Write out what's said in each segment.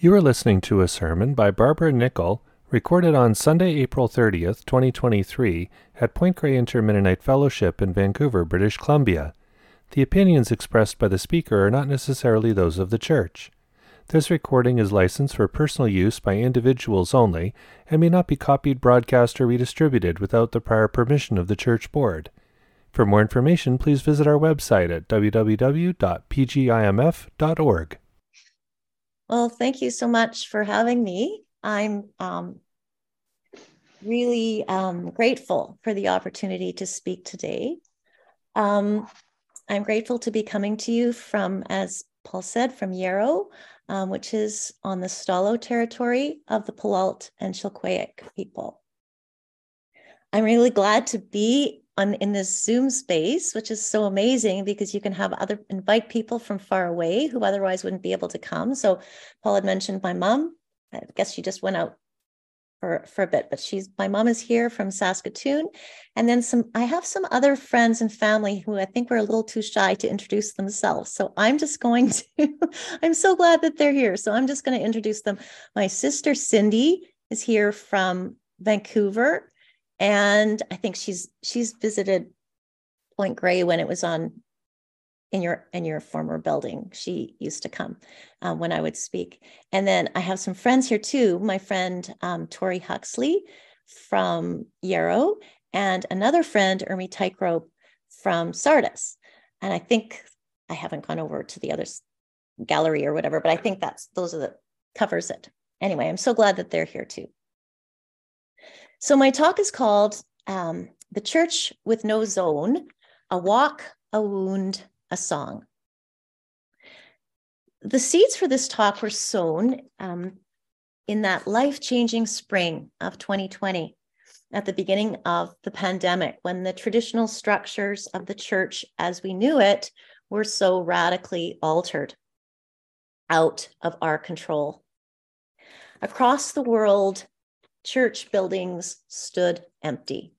You are listening to a sermon by Barbara Nickel, recorded on Sunday, April 30th, 2023, at Point Grey Inter-Mennonite Fellowship in Vancouver, British Columbia. The opinions expressed by the speaker are not necessarily those of the church. This recording is licensed for personal use by individuals only and may not be copied, broadcast, or redistributed without the prior permission of the church board. For more information, please visit our website at www.pgimf.org. Well, thank you so much for having me. I'm really grateful for the opportunity to speak today. I'm grateful to be coming to you from, as Paul said, from Yarrow, which is on the Stalo territory of the Puyallup and Chilcoyuc people. I'm really glad to be in this Zoom space, which is so amazing because you can invite people from far away who otherwise wouldn't be able to come. So Paul had mentioned my mom. I guess she just went out for a bit, but my mom is here from Saskatoon. And then I have some other friends and family who I think were a little too shy to introduce themselves. So I'm just going to, I'm so glad that they're here. So I'm just going to introduce them. My sister Cindy is here from Vancouver. And I think she's visited Point Grey when it was in your former building. She used to come when I would speak. And then I have some friends here too. My friend Tori Huxley from Yarrow, and another friend, Ermi Tykerope from Sardis. And I think I haven't gone over to the other gallery or whatever, but I think covers it. Anyway, I'm so glad that they're here too. So my talk is called The Church with No Zone, A Walk, a Wound, a Song. The seeds for this talk were sown in that life-changing spring of 2020, at the beginning of the pandemic, when the traditional structures of the church as we knew it were so radically altered, out of our control. Across the world, church buildings stood empty.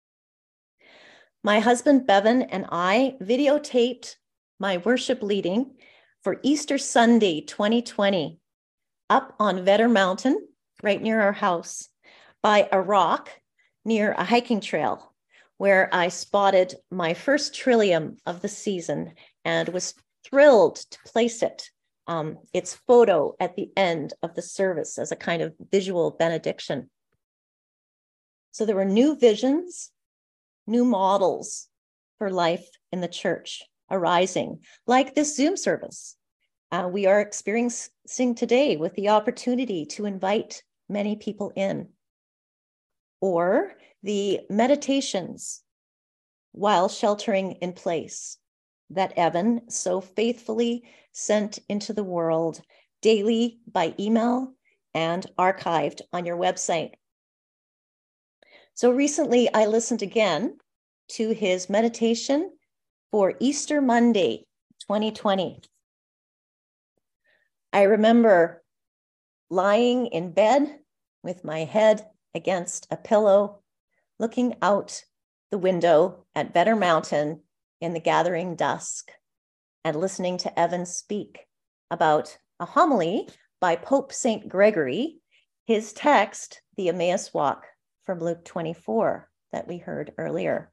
My husband Bevan and I videotaped my worship leading for Easter Sunday 2020 up on Vedder Mountain, right near our house, by a rock near a hiking trail, where I spotted my first trillium of the season and was thrilled to place its photo at the end of the service as a kind of visual benediction. So there were new visions, new models for life in the church arising, like this Zoom service we are experiencing today, with the opportunity to invite many people in, or the meditations while sheltering in place that Evan so faithfully sent into the world daily by email and archived on your website. So recently I listened again to his meditation for Easter Monday, 2020. I remember lying in bed with my head against a pillow, looking out the window at Vedder Mountain in the gathering dusk, and listening to Evan speak about a homily by Pope St. Gregory, his text, the Emmaus Walk from Luke 24 that we heard earlier.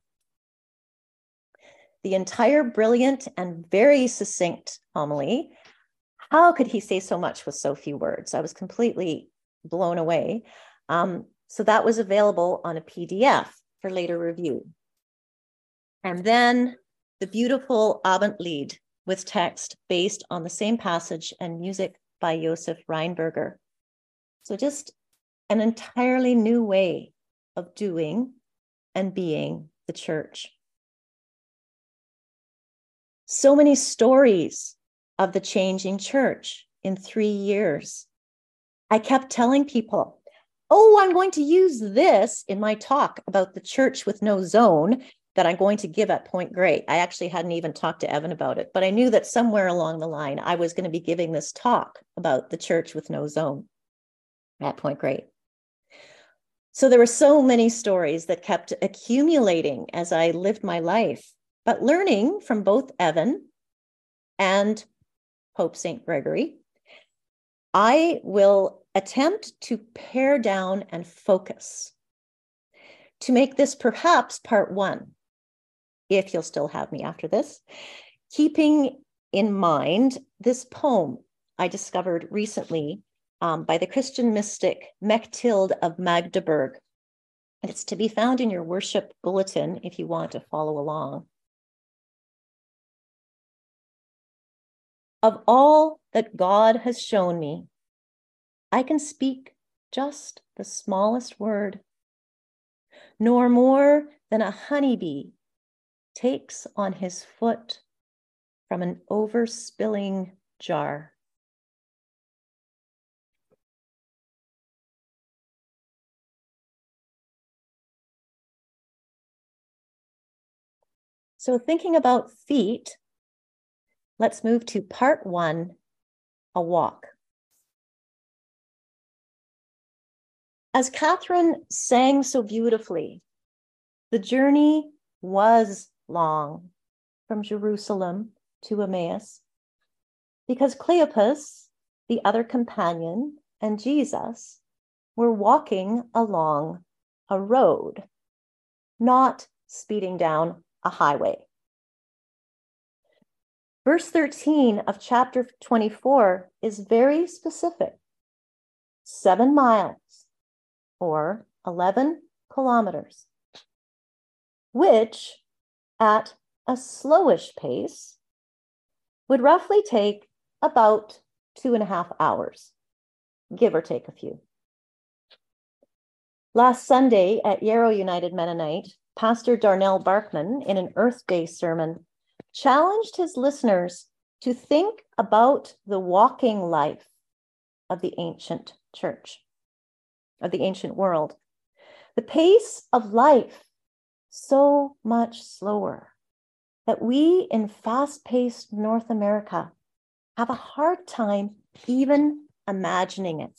The entire brilliant and very succinct homily. How could he say so much with so few words? I was completely blown away. So that was available on a PDF for later review. And then the beautiful Abendlied with text based on the same passage and music by Josef Reinberger. So just an entirely new way of doing and being the church. So many stories of the changing church in 3 years. I kept telling people, oh, I'm going to use this in my talk about the church with no zone that I'm going to give at Point Grey. I actually hadn't even talked to Evan about it, but I knew that somewhere along the line, I was going to be giving this talk about the church with no zone at Point Grey. So there were so many stories that kept accumulating as I lived my life, but learning from both Evan and Pope St. Gregory, I will attempt to pare down and focus to make this perhaps part one, if you'll still have me after this, keeping in mind this poem I discovered recently by the Christian mystic Mechtild of Magdeburg. It's to be found in your worship bulletin if you want to follow along. Of all that God has shown me, I can speak just the smallest word, nor more than a honeybee takes on his foot from an overspilling jar. So thinking about feet, let's move to part one, a walk. As Catherine sang so beautifully, the journey was long from Jerusalem to Emmaus because Cleopas, the other companion, and Jesus were walking along a road, not speeding down a highway. Verse 13 of chapter 24 is very specific. 7 miles or 11 kilometers, which at a slowish pace would roughly take about 2.5 hours, give or take a few. Last Sunday at Yarrow United Mennonite, Pastor Darnell Barkman, in an Earth Day sermon, challenged his listeners to think about the walking life of the ancient church, of the ancient world. The pace of life so much slower that we in fast-paced North America have a hard time even imagining it.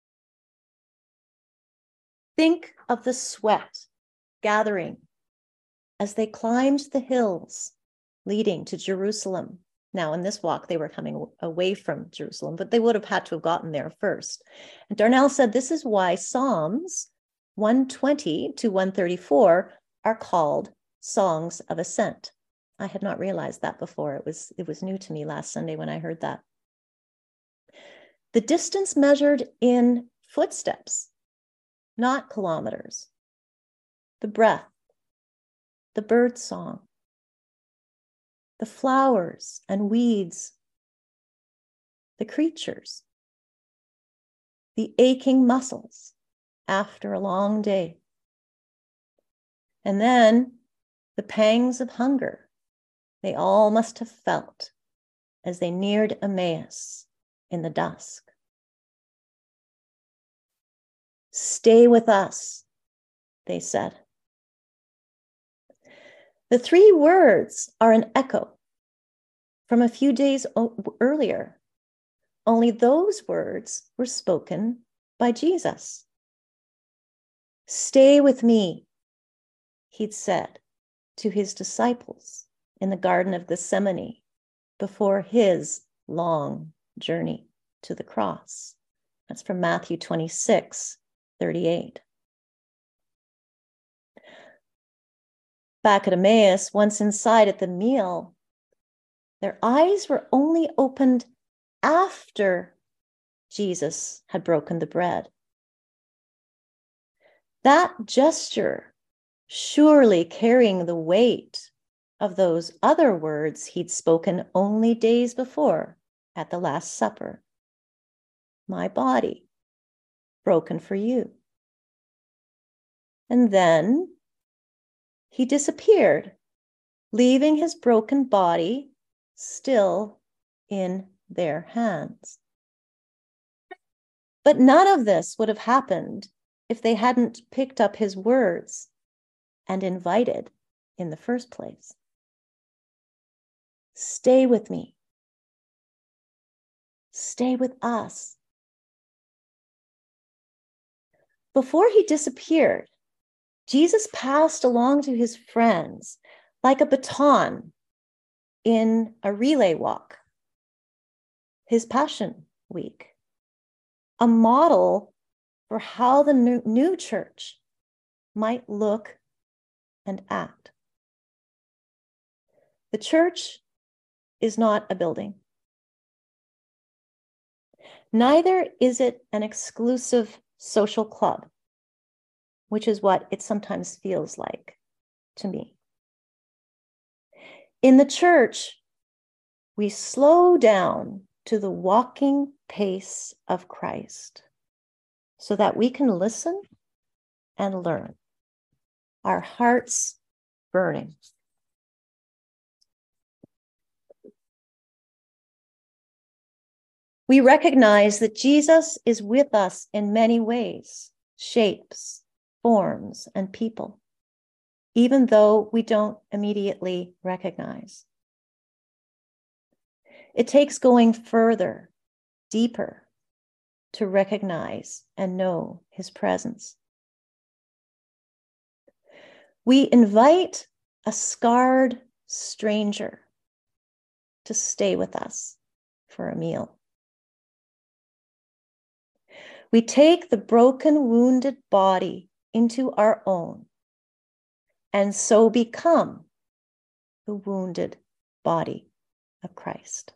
Think of the sweat gathering as they climbed the hills leading to Jerusalem. Now, in this walk, they were coming away from Jerusalem, but they would have had to have gotten there first. And Darnell said this is why Psalms 120 to 134 are called songs of ascent. I had not realized that before. It was new to me last Sunday when I heard that. The distance measured in footsteps, not kilometers. The breath, the bird song, the flowers and weeds, the creatures, the aching muscles after a long day, and then the pangs of hunger they all must have felt as they neared Emmaus in the dusk. "Stay with us," they said. The 3 words are an echo from a few days earlier, only those words were spoken by Jesus. "Stay with me," he'd said to his disciples in the Garden of Gethsemane before his long journey to the cross. That's from Matthew 26:38. Back at Emmaus, once inside at the meal, their eyes were only opened after Jesus had broken the bread. That gesture surely carrying the weight of those other words he'd spoken only days before at the Last Supper. "My body, broken for you." And then he disappeared, leaving his broken body still in their hands. But none of this would have happened if they hadn't picked up his words and invited in the first place. "Stay with me. Stay with us." Before he disappeared, Jesus passed along to his friends like a baton in a relay walk, his Passion Week. a model for how the new church might look and act. The church is not a building. Neither is it an exclusive social club, which is what it sometimes feels like to me. In the church, we slow down to the walking pace of Christ so that we can listen and learn, our hearts burning. We recognize that Jesus is with us in many ways, shapes, forms, and people, even though we don't immediately recognize. It takes going further, deeper, to recognize and know his presence. We invite a scarred stranger to stay with us for a meal. We take the broken, wounded body into our own and so become the wounded body of Christ.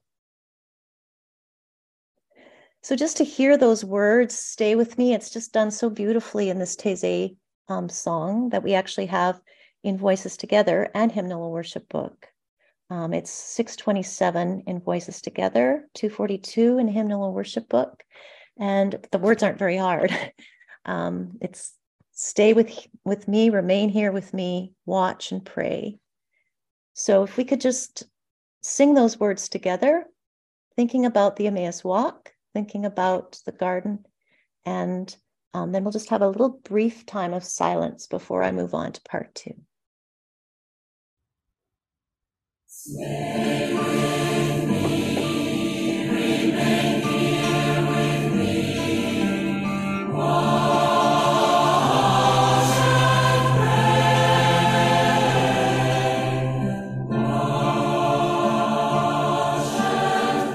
So just to hear those words stay with me, it's just done so beautifully in this Taizé song that we actually have in Voices Together and Hymnal Worship Book. It's 627 in Voices Together, 242 in Hymnal Worship Book. And the words aren't very hard. It's stay with me, remain here with me, watch and pray. So if we could just sing those words together, thinking about the Emmaus walk, thinking about the garden, and then we'll just have a little brief time of silence before I move on to part 2. Stay with me, remain here with me. Watch and pray. Watch and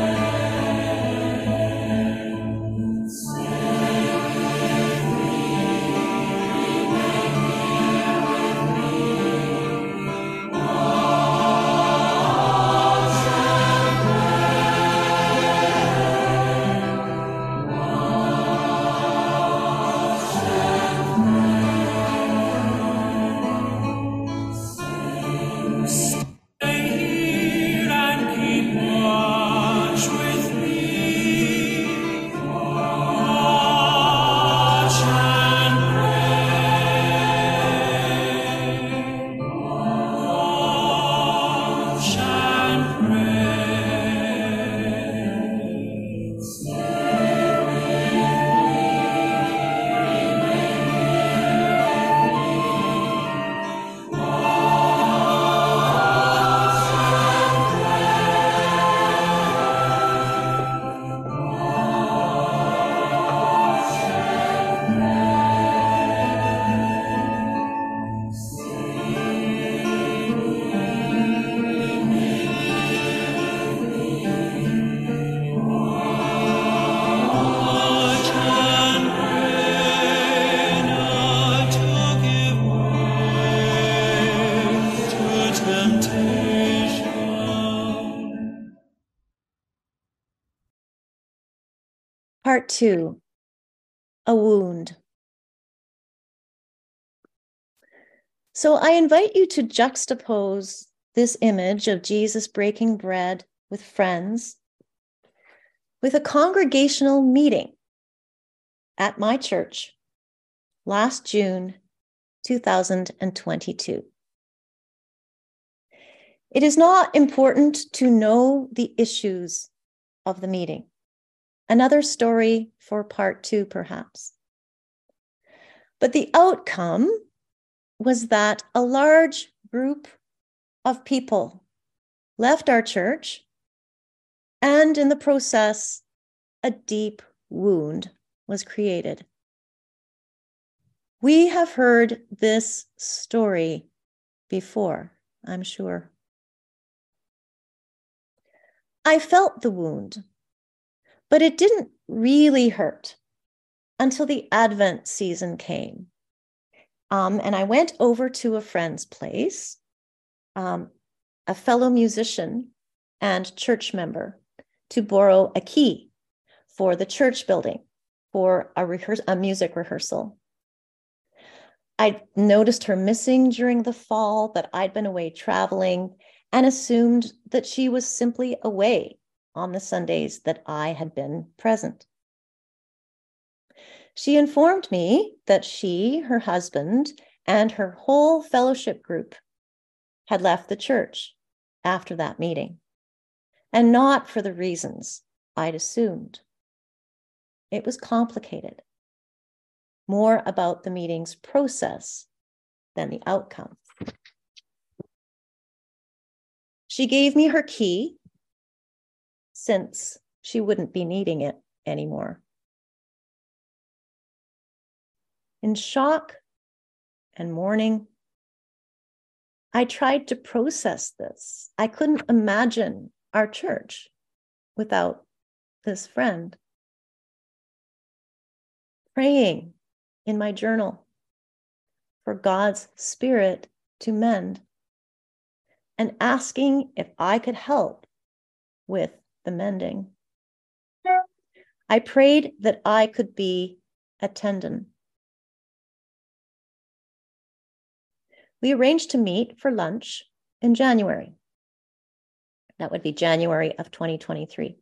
pray. Stay with me, remain here with me. Part 2, a wound. So I invite you to juxtapose this image of Jesus breaking bread with friends with a congregational meeting at my church last June 2022. It is not important to know the issues of the meeting. Another story for part 2, perhaps. But the outcome was that a large group of people left our church, and in the process, a deep wound was created. We have heard this story before, I'm sure. I felt the wound, But it didn't really hurt until the Advent season came. And I went over to a friend's place, a fellow musician and church member, to borrow a key for the church building for a music rehearsal. I noticed her missing during the fall, that I'd been away traveling, and assumed that she was simply away on the Sundays that I had been present. She informed me that she, her husband, and her whole fellowship group had left the church after that meeting, and not for the reasons I'd assumed. It was complicated, more about the meeting's process than the outcome. She gave me her key, since she wouldn't be needing it anymore. In shock and mourning, I tried to process this. I couldn't imagine our church without this friend. Praying in my journal for God's Spirit to mend, and asking if I could help with the mending. I prayed that I could be a tendon. We arranged to meet for lunch in January. That would be January of 2023.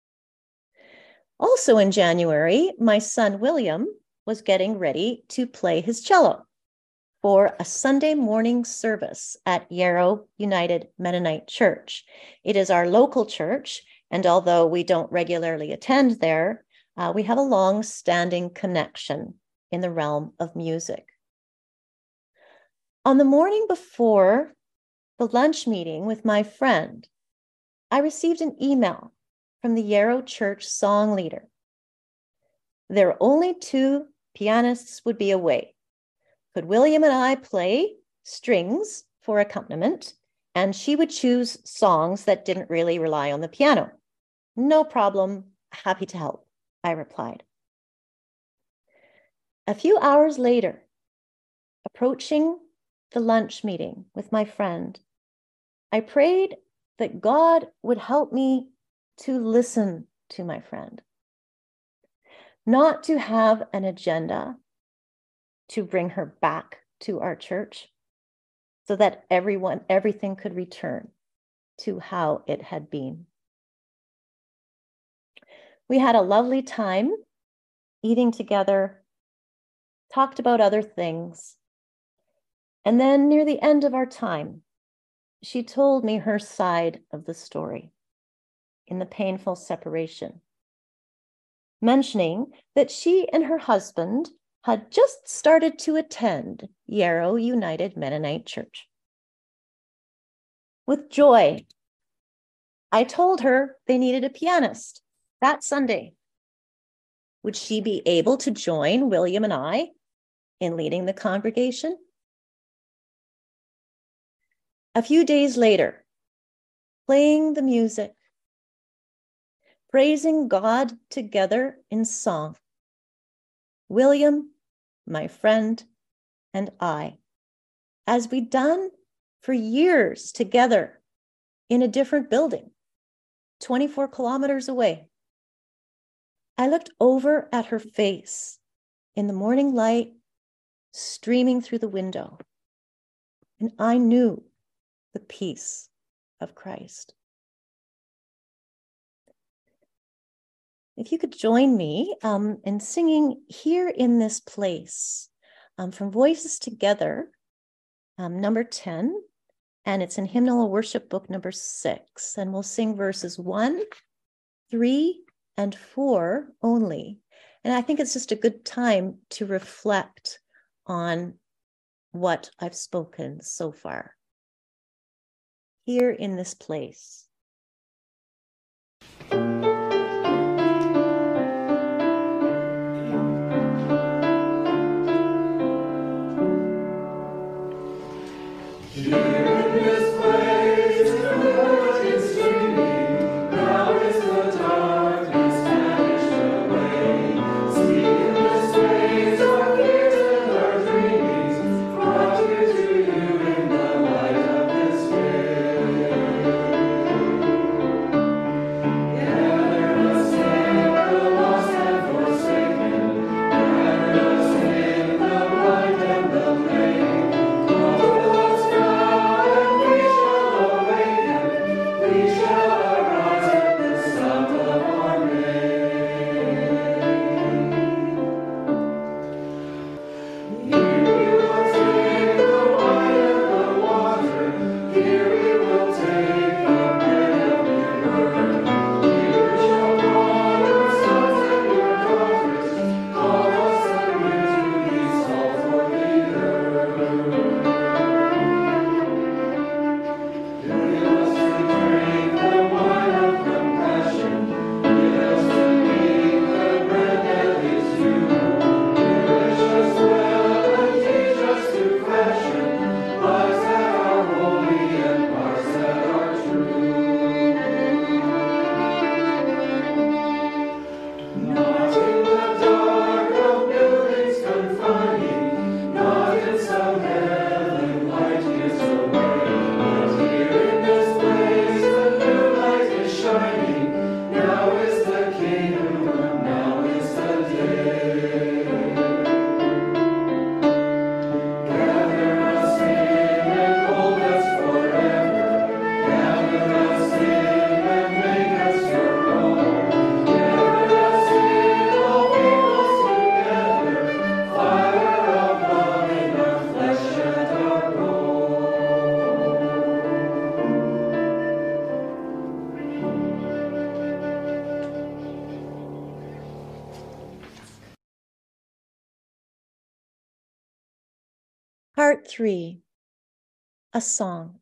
Also in January, my son William was getting ready to play his cello for a Sunday morning service at Yarrow United Mennonite Church. It is our local church, and although we don't regularly attend there, we have a long-standing connection in the realm of music. On the morning before the lunch meeting with my friend, I received an email from the Yarrow Church song leader. There are only 2 pianists would be away. Could William and I play strings for accompaniment, and she would choose songs that didn't really rely on the piano? No problem, happy to help, I replied. A few hours later, approaching the lunch meeting with my friend, I prayed that God would help me to listen to my friend, not to have an agenda to bring her back to our church so that everything could return to how it had been. We had a lovely time eating together, talked about other things, and then near the end of our time, she told me her side of the story in the painful separation, mentioning that she and her husband had just started to attend Yarrow United Mennonite Church. With joy, I told her they needed a pianist that Sunday. Would she be able to join William and I in leading the congregation? A few days later, playing the music, praising God together in song, William, my friend, and I, as we'd done for years together in a different building, 24 kilometers away, I looked over at her face in the morning light streaming through the window, and I knew the peace of Christ. If you could join me in singing Here in This Place from Voices Together, number 10, and it's in Hymnal Worship Book number 6, and we'll sing verses 1, 3, and 4 only. And I think it's just a good time to reflect on what I've spoken so far. Here in This Place. Darkness Part 3, a song.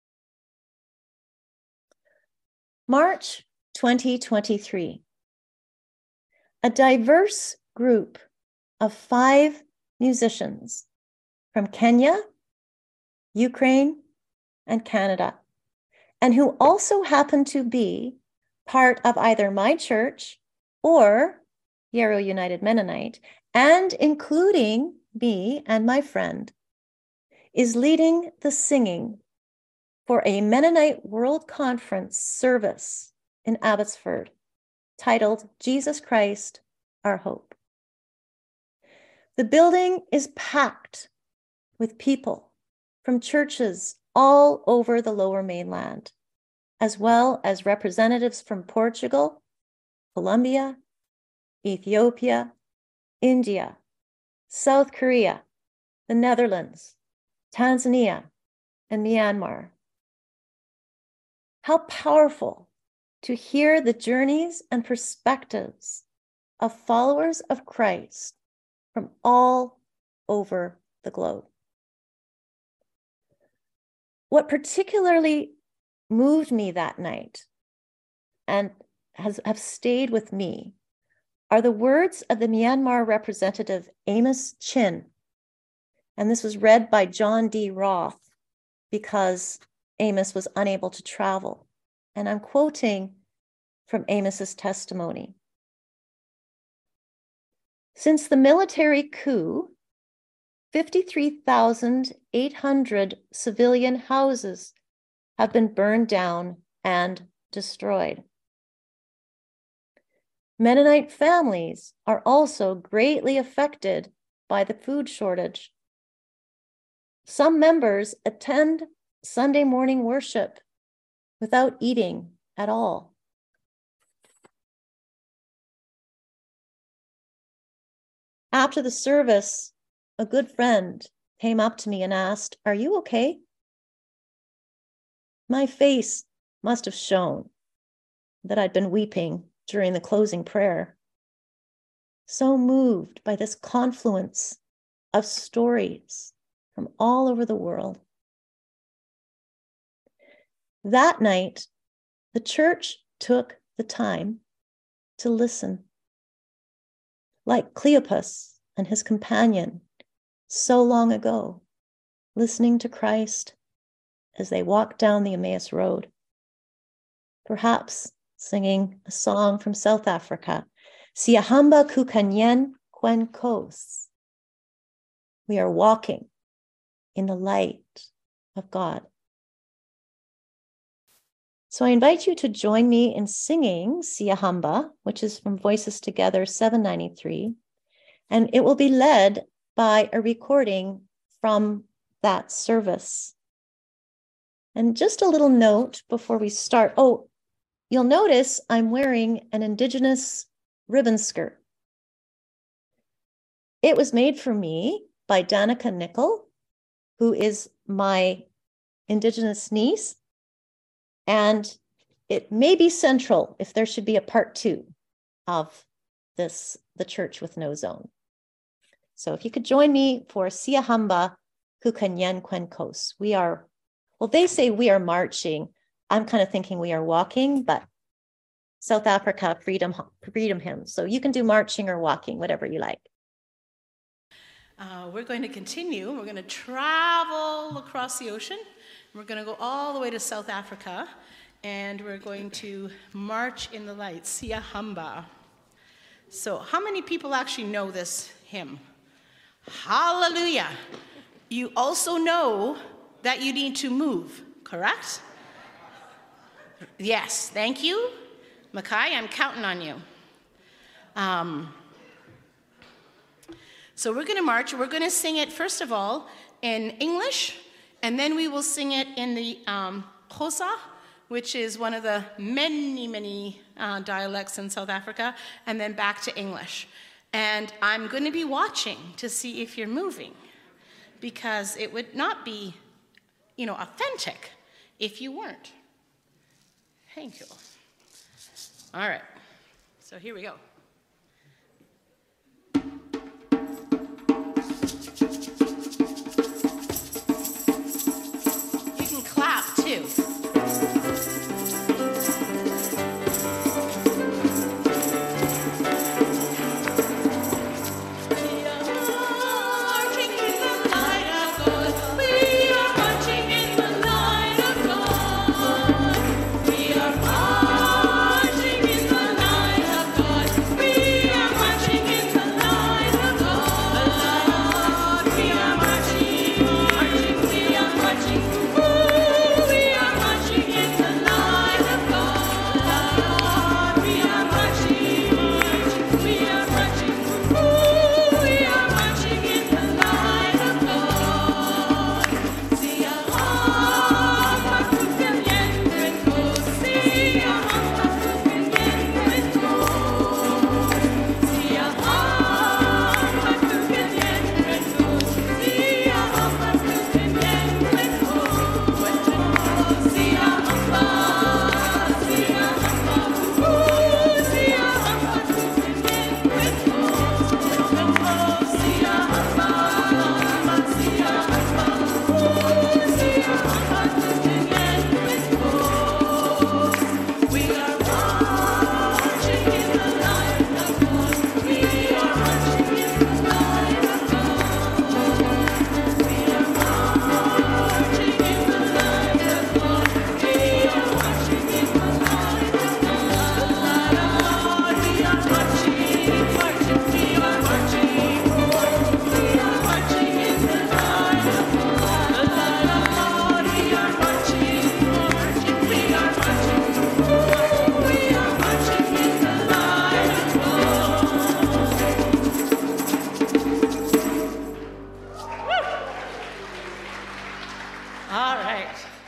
March 2023. A diverse group of 5 musicians from Kenya, Ukraine, and Canada, and who also happen to be part of either my church or Yarrow United Mennonite, and including me and my friend, is leading the singing for a Mennonite World Conference service in Abbotsford titled Jesus Christ, Our Hope. The building is packed with people from churches all over the Lower Mainland, as well as representatives from Portugal, Colombia, Ethiopia, India, South Korea, the Netherlands, Tanzania, and Myanmar. How powerful to hear the journeys and perspectives of followers of Christ from all over the globe. What particularly moved me that night and have stayed with me are the words of the Myanmar representative Amos Chin. And this was read by John D. Roth because Amos was unable to travel. And I'm quoting from Amos's testimony. Since the military coup, 53,800 civilian houses have been burned down and destroyed. Mennonite families are also greatly affected by the food shortage. Some members attend Sunday morning worship without eating at all. After the service, a good friend came up to me and asked, "Are you okay?" My face must have shown that I'd been weeping during the closing prayer. So moved by this confluence of stories from all over the world. That night, the church took the time to listen. Like Cleopas and his companion so long ago, listening to Christ as they walked down the Emmaus Road. Perhaps singing a song from South Africa, Siyahamba Kukanyen Kwenkos. We are walking in the light of God. So I invite you to join me in singing Siyahamba, which is from Voices Together 793, and it will be led by a recording from that service. And just a little note before we start. Oh, you'll notice I'm wearing an Indigenous ribbon skirt. It was made for me by Danica Nicol, who is my Indigenous niece. And it may be central if there should be a part 2 of this, the Church with No Zone. So if you could join me for Siyahamba Kukanyen Kwenkos. We are, well, they say we are marching. I'm kind of thinking we are walking, but South Africa, freedom hymn. So you can do marching or walking, whatever you like. We're going to continue. We're going to travel across the ocean. We're going to go all the way to South Africa, and we're going to march in the light, Siyahamba. So how many people actually know this hymn? Hallelujah. You also know that you need to move, correct? Yes, thank you. Makai, I'm counting on you. So we're going to march. We're going to sing it, first of all, in English, and then we will sing it in the Xhosa, which is one of the many dialects in South Africa, and then back to English. And I'm going to be watching to see if you're moving, because it would not be, authentic if you weren't. Thank you. All right, so here we go. All right.